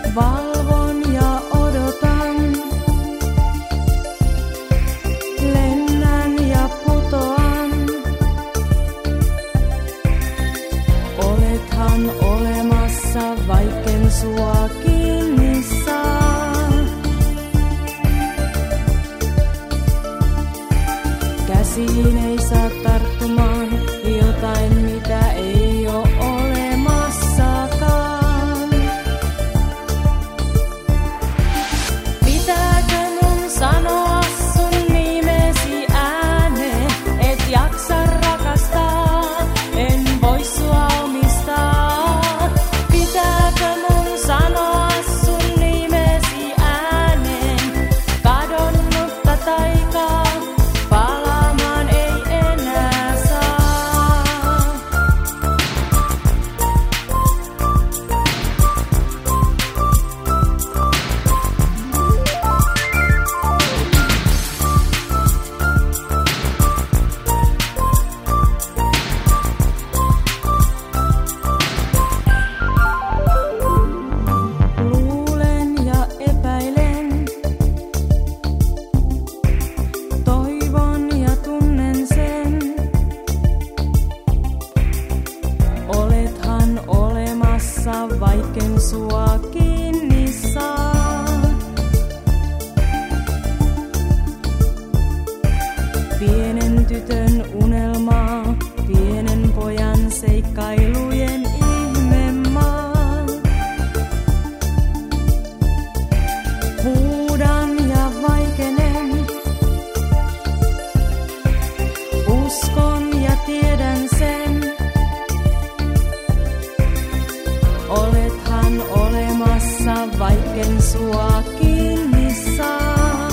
Valvon ja odotan, lennän ja putoan. Olethan olemassa, vaikken sua kiinni saa. Käsiin ei saa tarttumaan jotain, mitä ei oo olemassakaan. Pitääkö mun sanoa sun nimesi ääneen, et jaksa rakastaa, en voi sua omistaa. Pitääkö mun sanoa sun nimesi ääneen, kadonnutta taikaa palaamaan ei enää saa. Luulen ja epäilen, toivon ja tunnen sen. Olethan olemassa, vaikken sua kiinni saa. Pienen tytön unelmaa, pienen pojan seikkailujen ihmemaa. Huudan ja vaikenen, uskon ja tiedän sen. Olethan olemassa, vaikken sua kiinni saa.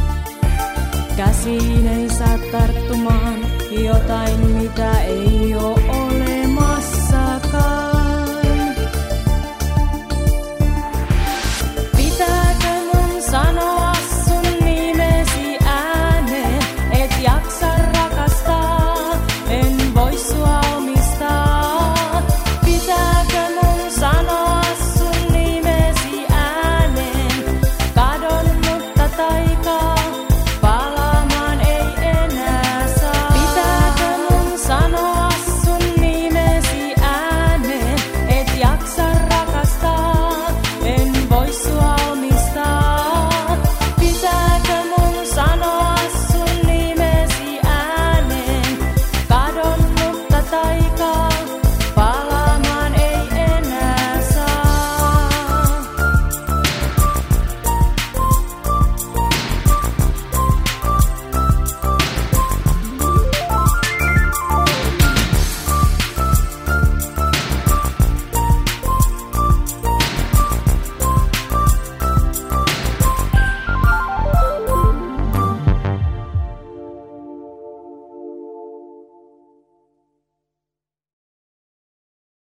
Käsiin ei saa tarttumaan jotain, mitä ei oo